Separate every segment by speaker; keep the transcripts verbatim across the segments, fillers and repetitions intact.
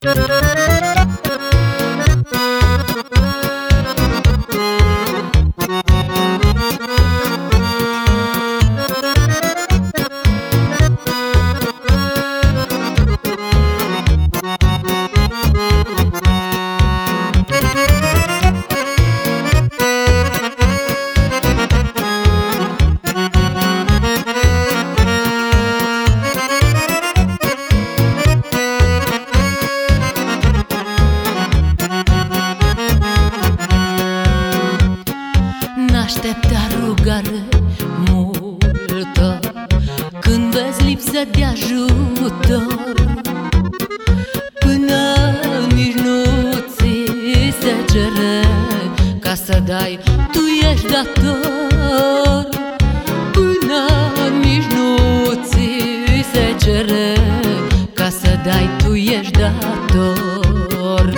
Speaker 1: N-aștepta rugare multă când vezi lipsă de ajutor, până nici nu ți se cere ca să dai, tu ești dator. Până nici nu ți se cere ca să dai, tu ești dator.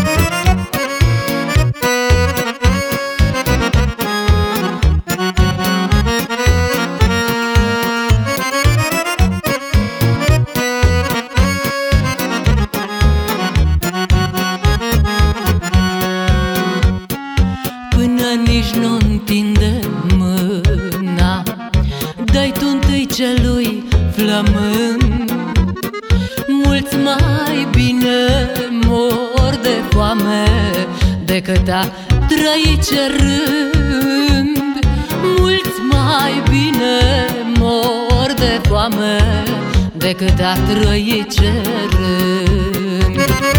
Speaker 1: Nici nu întinde mâna, dai tu întâi celui flămând. Mulți mai bine mor de foame decât a trăi cerând. Mulți mai bine mor de foame decât a trăi cerând.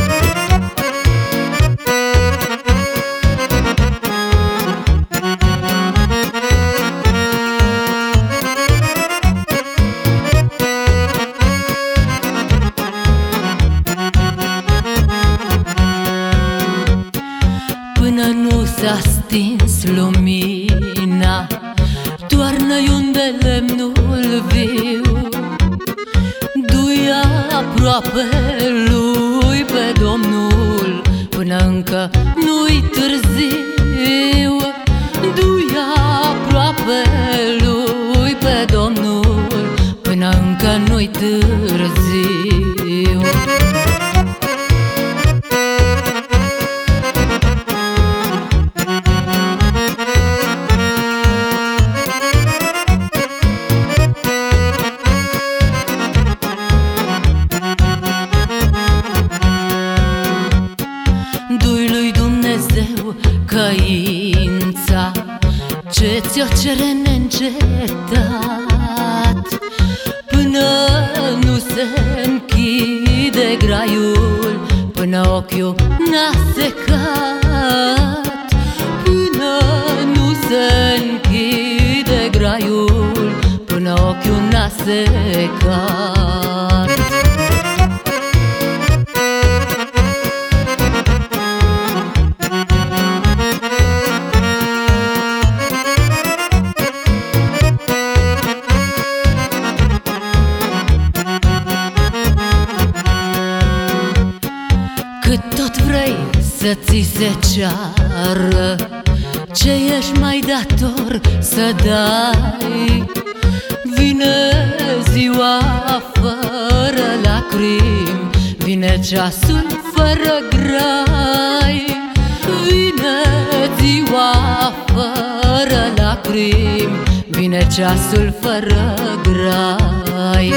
Speaker 1: Până nu s-a stins lumina, toarnă-i unde lemnul viu. Du-i aproape lui pe Domnul până încă nu-i târziu. Du-i aproape lui pe Domnul până încă nu-i târziu. Du-i lui Dumnezeu căința ce ți-o cere neîncetat, până nu se închide graiul, până ochiul n-a secat. Până nu se închide graiul, până ochiul n-a secat. Cât tot vrei să ți se ceară, ce ești mai dator să dai. Vine ziua fără lacrimi, vine ceasul fără grai. Vine ziua fără lacrimi, vine ceasul fără grai.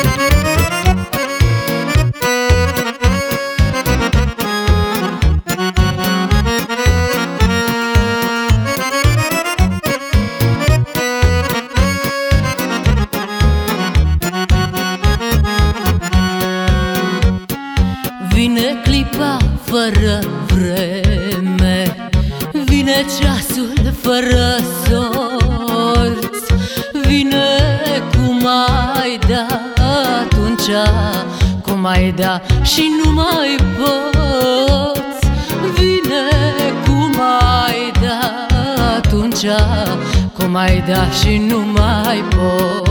Speaker 1: Vine clipa fără vreme, vine ceasul fără sorți. Vine cum ai da atunci, cum ai da și nu mai poți. Vine cum ai da atunci, cum ai da și nu mai poți.